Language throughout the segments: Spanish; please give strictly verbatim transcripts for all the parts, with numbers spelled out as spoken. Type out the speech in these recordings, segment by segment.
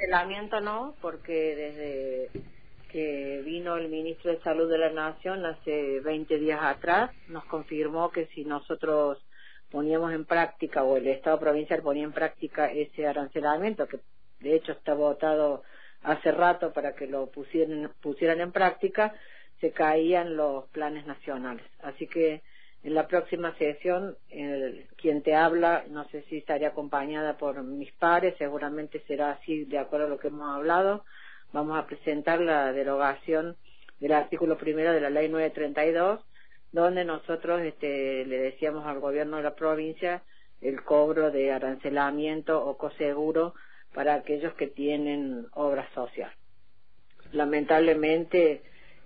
arancelamiento no, porque desde que vino el ministro de Salud de la Nación hace veinte días atrás, nos confirmó que si nosotros poníamos en práctica, o el Estado provincial ponía en práctica ese arancelamiento, que de hecho está votado hace rato para que lo pusieran, pusieran en práctica, se caían los planes nacionales. Así que en la próxima sesión, el, quien te habla, no sé si estaría acompañada por mis pares, seguramente será así de acuerdo a lo que hemos hablado. Vamos a presentar la derogación del artículo primero de la ley novecientos treinta y dos, donde nosotros este, le decíamos al gobierno de la provincia el cobro de arancelamiento o coseguro para aquellos que tienen obra social. Lamentablemente,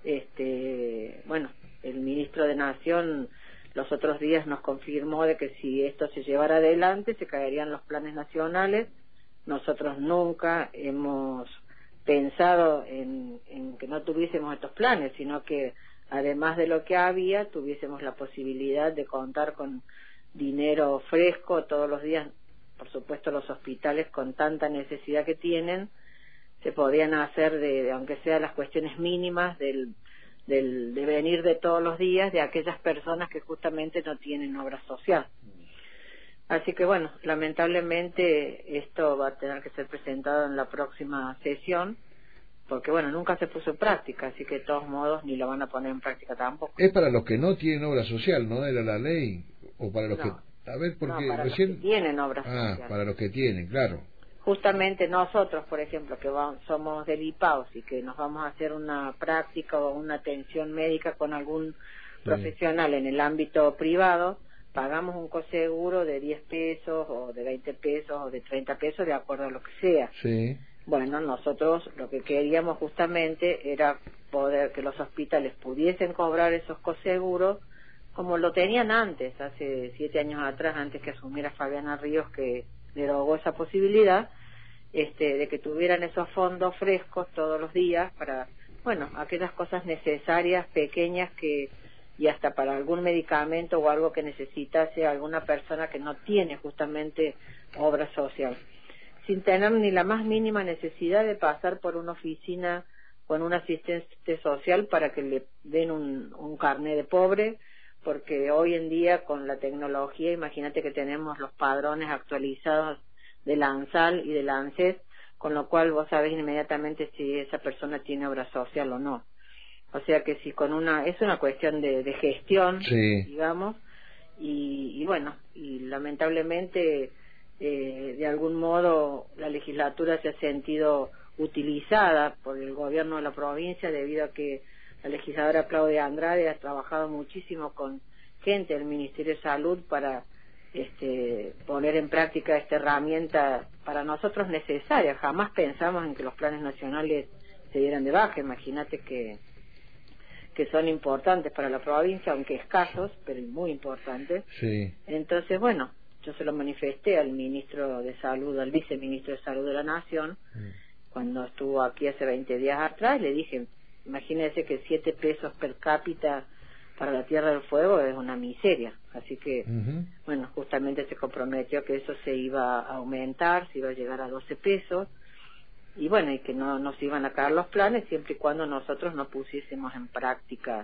este, bueno, el ministro de Nación los otros días nos confirmó de que si esto se llevara adelante se caerían los planes nacionales. Nosotros nunca hemos pensado en, en que no tuviésemos estos planes, sino que además de lo que había, tuviésemos la posibilidad de contar con dinero fresco todos los días. Por supuesto, los hospitales, con tanta necesidad que tienen, se podían hacer, de, de aunque sea las cuestiones mínimas del, del devenir de todos los días de aquellas personas que justamente no tienen obra social. Así que bueno, lamentablemente esto va a tener que ser presentado en la próxima sesión, porque bueno, nunca se puso en práctica, así que de todos modos ni lo van a poner en práctica tampoco. Es para los que no tienen obra social, ¿no? Era la ley, o para los no, que... A ver, porque no, para recién... los que tienen obra ah, social. para los que tienen, claro. Justamente nosotros, por ejemplo, que vamos, somos del I P A O S y que nos vamos a hacer una práctica o una atención médica con algún sí. profesional en el ámbito privado, pagamos un coseguro de diez pesos o de veinte pesos o de treinta pesos, de acuerdo a lo que sea. Sí. Bueno, nosotros lo que queríamos justamente era poder que los hospitales pudiesen cobrar esos coseguros como lo tenían antes, hace siete años atrás, antes que asumiera Fabiana Ríos, que derogó esa posibilidad, este, de que tuvieran esos fondos frescos todos los días para, bueno, aquellas cosas necesarias, pequeñas, que y hasta para algún medicamento o algo que necesitase alguna persona que no tiene justamente obra social, sin tener ni la más mínima necesidad de pasar por una oficina con un asistente social para que le den un, un carné de pobre, porque hoy en día con la tecnología, imagínate que tenemos los padrones actualizados de la ANSAL y de la ANSES, con lo cual vos sabés inmediatamente si esa persona tiene obra social o no. O sea que si con una, es una cuestión de, de gestión, sí. digamos, y, y bueno, y lamentablemente eh, de algún modo la legislatura se ha sentido utilizada por el gobierno de la provincia, debido a que la legisladora Claudia Andrade ha trabajado muchísimo con gente del Ministerio de Salud para este, poner en práctica esta herramienta para nosotros necesaria. Jamás pensamos en que los planes nacionales se dieran de baja. Imagínate que que son importantes para la provincia, aunque escasos, pero muy importantes. Sí. Entonces, bueno, yo se lo manifesté al ministro de Salud, al viceministro de Salud de la Nación, mm. cuando estuvo aquí hace veinte días atrás, le dije, imagínese que siete pesos per cápita para la Tierra del Fuego es una miseria. Así que, uh-huh. bueno, justamente se comprometió que eso se iba a aumentar, se iba a llegar a doce pesos, y bueno, y que no nos iban a caer los planes siempre y cuando nosotros no pusiésemos en práctica,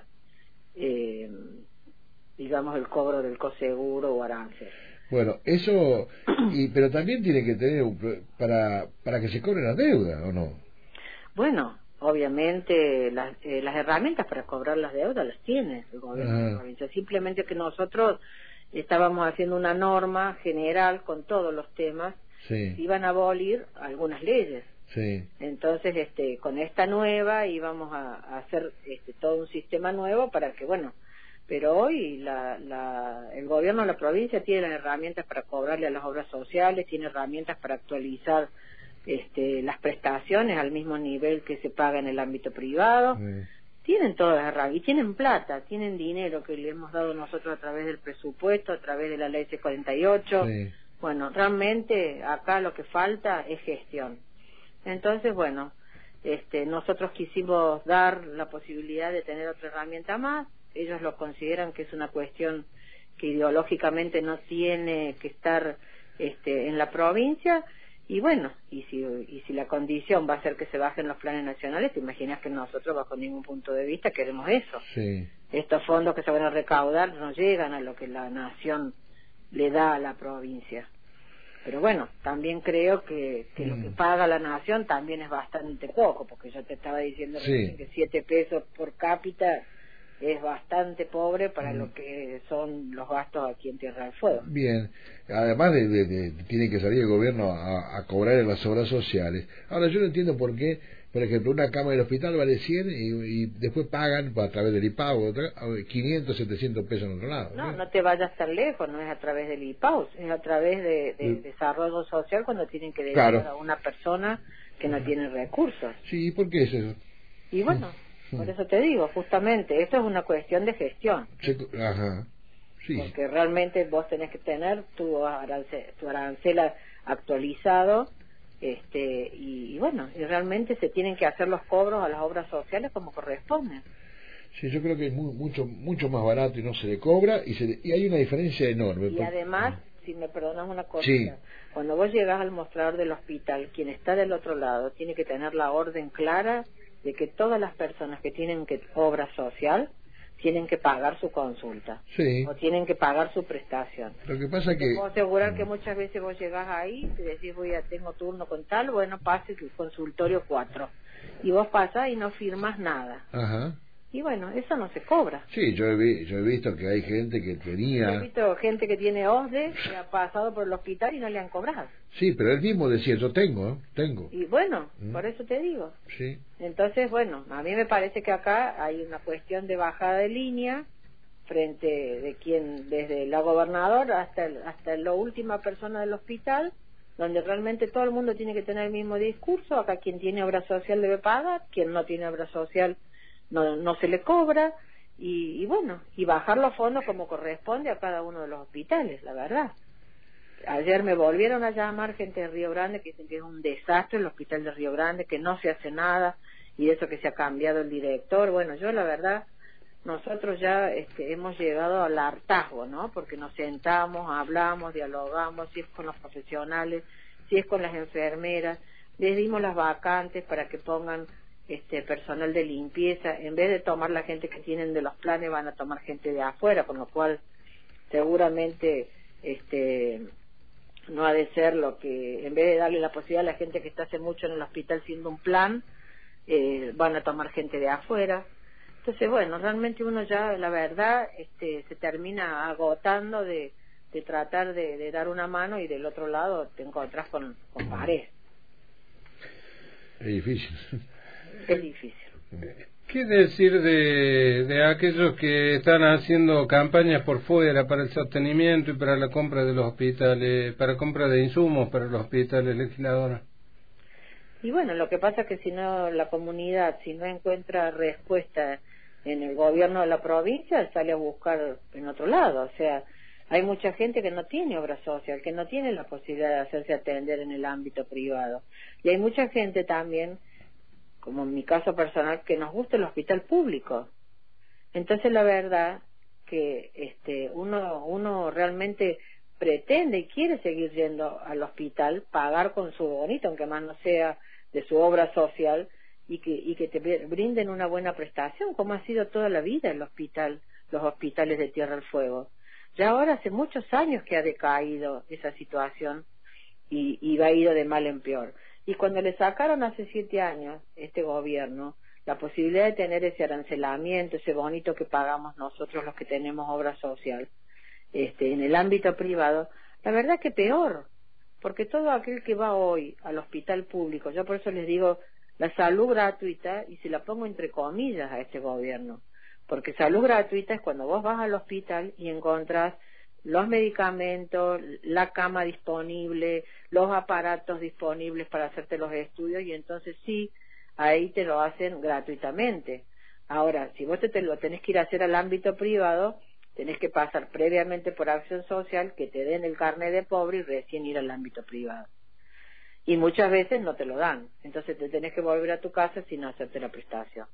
eh, digamos, el cobro del coseguro o arancel. Bueno, eso, y pero también tiene que tener un, para para que se cobre la deuda, ¿o no? Bueno, obviamente las, eh, las herramientas para cobrar las deudas las tiene el gobierno ah. de la provincia. Simplemente que nosotros estábamos haciendo una norma general con todos los temas, sí. iban a abolir algunas leyes. Sí. Entonces, este, con esta nueva íbamos a, a hacer este, todo un sistema nuevo para que, bueno, pero hoy la, la, el gobierno de la provincia tiene las herramientas para cobrarle a las obras sociales, tiene herramientas para actualizar este, las prestaciones al mismo nivel que se paga en el ámbito privado. Sí. Tienen todas las herramientas, y tienen plata, tienen dinero que le hemos dado nosotros a través del presupuesto, a través de la ley C cuarenta y ocho. Sí. Bueno, realmente acá lo que falta es gestión. Entonces, bueno, este, nosotros quisimos dar la posibilidad de tener otra herramienta más. Ellos lo consideran que es una cuestión que ideológicamente no tiene que estar este, en la provincia, Y bueno, y si, y si la condición va a ser que se bajen los planes nacionales, te imaginas que nosotros bajo ningún punto de vista queremos eso. Sí. Estos fondos que se van a recaudar no llegan a lo que la nación le da a la provincia. Pero bueno, también creo que, que mm. lo que paga la nación también es bastante poco, porque yo te estaba diciendo sí. que siete pesos por cápita es bastante pobre para mm. lo que son los gastos aquí en Tierra del Fuego. Bien, además de, de, de tiene que salir el gobierno a, a cobrar en las obras sociales. Ahora yo no entiendo por qué, por ejemplo, una cama del hospital vale cien y, y después pagan a través del IPAU quinientos, setecientos pesos en otro lado. No, no, no te vayas tan lejos, no es a través del IPAU, es a través de, de mm. desarrollo social cuando tienen que dedicar claro. a una persona que no tiene recursos. Sí, ¿por qué es eso? Y bueno, por eso te digo, justamente, esto es una cuestión de gestión. Ajá, sí. Porque realmente vos tenés que tener tu arancel, tu arancel actualizado, este, y, y bueno, y realmente se tienen que hacer los cobros a las obras sociales como corresponden. Sí, yo creo que es muy, mucho mucho más barato y no se le cobra, y, se le, y hay una diferencia enorme. Y además, si me perdonas una cosa, sí. cuando vos llegás al mostrador del hospital, quien está del otro lado tiene que tener la orden clara de que todas las personas que tienen que obra social tienen que pagar su consulta sí. o tienen que pagar su prestación. Lo que pasa que... Te puedo asegurar que muchas veces vos llegás ahí, te decís, voy a, tengo turno con tal, bueno, pase el consultorio cuatro. Y vos pasás y no firmas nada. Ajá. Y bueno, eso no se cobra. Sí, yo he, vi, yo he visto que hay gente que tenía... Yo he visto gente que tiene O S D E, que ha pasado por el hospital y no le han cobrado. Sí, pero él mismo decía, yo tengo, ¿eh? tengo. Y bueno, ¿Mm? por eso te digo. Sí. Entonces, bueno, a mí me parece que acá hay una cuestión de bajada de línea frente de quien, desde la gobernadora hasta, el, hasta la última persona del hospital, donde realmente todo el mundo tiene que tener el mismo discurso. Acá quien tiene obra social debe pagar, quien no tiene obra social no no se le cobra, y, y bueno, y bajar los fondos como corresponde a cada uno de los hospitales, la verdad. Ayer me volvieron a llamar gente de Río Grande que dicen que es un desastre el hospital de Río Grande, que no se hace nada, y eso que se ha cambiado el director. Bueno, yo la verdad, nosotros ya este, hemos llegado al hartazgo, ¿no? Porque nos sentamos, hablamos, dialogamos, si es con los profesionales, si es con las enfermeras, les dimos las vacantes para que pongan este personal de limpieza, en vez de tomar la gente que tienen de los planes, van a tomar gente de afuera, con lo cual seguramente este no ha de ser lo que, en vez de darle la posibilidad a la gente que está hace mucho en el hospital siendo un plan, eh, van a tomar gente de afuera. Entonces, bueno, realmente uno ya, la verdad, este se termina agotando de, de tratar de, de dar una mano, y del otro lado te encontrás con, con pared. Es difícil. Es difícil. ¿Qué decir de, de aquellos que están haciendo campañas por fuera para el sostenimiento y para la compra de los hospitales, para compra de insumos para los hospitales, legisladora? Y bueno, lo que pasa es que si no la comunidad, si no encuentra respuesta en el gobierno de la provincia, sale a buscar en otro lado. O sea, hay mucha gente que no tiene obra social, que no tiene la posibilidad de hacerse atender en el ámbito privado. Y hay mucha gente también, como en mi caso personal, que nos gusta el hospital público. Entonces la verdad que este uno uno realmente pretende y quiere seguir yendo al hospital, pagar con su bonito, aunque más no sea de su obra social, y que y que te brinden una buena prestación, como ha sido toda la vida el hospital, los hospitales de Tierra del Fuego. Ya ahora hace muchos años que ha decaído esa situación y, y va ido de mal en peor. Y cuando le sacaron hace siete años, este gobierno, la posibilidad de tener ese arancelamiento, ese bonito que pagamos nosotros los que tenemos obra social, este, en el ámbito privado, la verdad que peor, porque todo aquel que va hoy al hospital público, yo por eso les digo la salud gratuita, y se la pongo entre comillas a este gobierno, porque salud gratuita es cuando vos vas al hospital y encontrás los medicamentos, la cama disponible, los aparatos disponibles para hacerte los estudios, y entonces sí, ahí te lo hacen gratuitamente. Ahora, si vos te, te lo tenés que ir a hacer al ámbito privado, tenés que pasar previamente por Acción Social, que te den el carnet de pobre y recién ir al ámbito privado. Y muchas veces no te lo dan, entonces te tenés que volver a tu casa sin hacerte la prestación.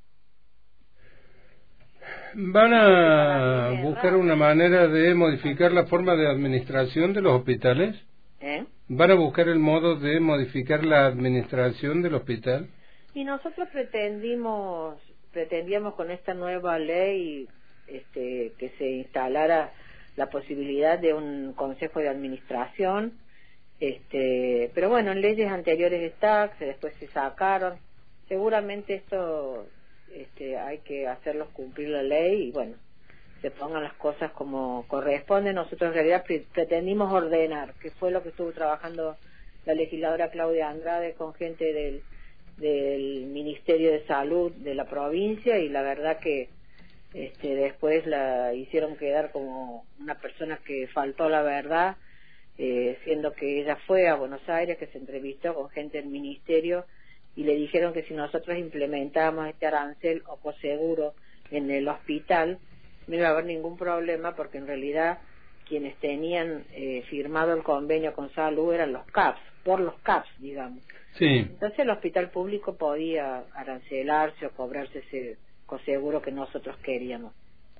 ¿Van a buscar una manera de modificar la forma de administración de los hospitales? ¿Eh? ¿Van a buscar el modo de modificar la administración del hospital? Y nosotros pretendimos, pretendíamos con esta nueva ley este, que se instalara la posibilidad de un consejo de administración, este, pero bueno, en leyes anteriores está, que después se sacaron. Seguramente esto este, hay que hacerlos cumplir la ley y bueno, se pongan las cosas como corresponde. Nosotros en realidad pretendimos ordenar, que fue lo que estuvo trabajando la legisladora Claudia Andrade con gente del, del Ministerio de Salud de la provincia, y la verdad que este, después la hicieron quedar como una persona que faltó a la verdad, eh, siendo que ella fue a Buenos Aires, que se entrevistó con gente del Ministerio y le dijeron que si nosotros implementábamos este arancel o coseguro en el hospital no iba a haber ningún problema, porque en realidad quienes tenían eh, firmado el convenio con salud eran los C A Ps, por los C A Ps, digamos. Sí. Entonces el hospital público podía arancelarse o cobrarse ese coseguro que nosotros queríamos.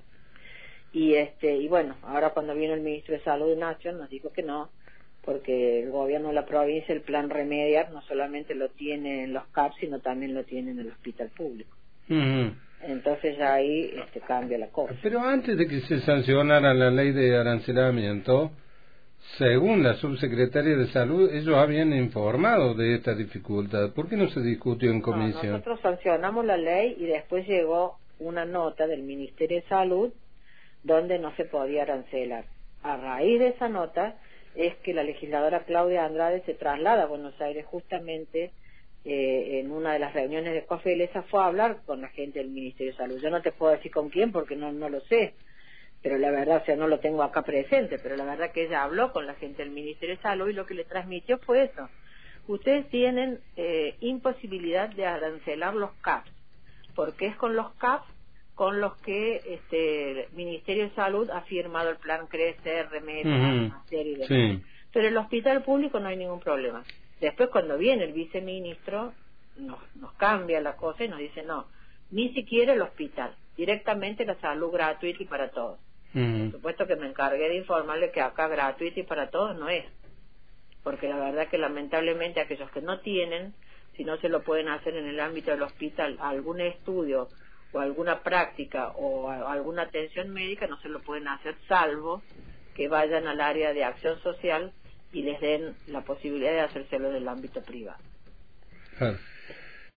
Y este y bueno, ahora cuando vino el ministro de Salud, Nacho, nos dijo que no, porque el gobierno de la provincia, el plan Remediar, no solamente lo tiene en los C A Ps, sino también lo tiene en el hospital público. Uh-huh. Entonces ya ahí este, cambia la cosa. Pero antes de que se sancionara la ley de arancelamiento, según la subsecretaria de Salud, ellos habían informado de esta dificultad. ¿Por qué no se discutió en comisión? No, nosotros sancionamos la ley y después llegó una nota del Ministerio de Salud donde no se podía arancelar. A raíz de esa nota es que la legisladora Claudia Andrade se traslada a Buenos Aires justamente eh, en una de las reuniones de COFELESA, fue a hablar con la gente del Ministerio de Salud. Yo no te puedo decir con quién porque no, no lo sé, pero la verdad, o sea, no lo tengo acá presente, pero la verdad que ella habló con la gente del Ministerio de Salud y lo que le transmitió fue eso. Ustedes tienen eh, imposibilidad de arancelar los C A Ps, porque es con los C A Ps con los que este el Ministerio de Salud ha firmado el plan Crecer, Remediar, uh-huh. una serie de... Sí. Pero en el hospital público no hay ningún problema. Después cuando viene el viceministro nos, nos cambia la cosa y nos dice no, ni siquiera el hospital, directamente la salud gratuita y para todos. Uh-huh. Por supuesto que me encargué de informarle que acá gratuita y para todos no es, porque la verdad que lamentablemente aquellos que no tienen, si no se lo pueden hacer en el ámbito del hospital, algún estudio o alguna práctica o a, alguna atención médica, no se lo pueden hacer salvo que vayan al área de acción social y les den la posibilidad de hacérselo en el ámbito privado. Claro.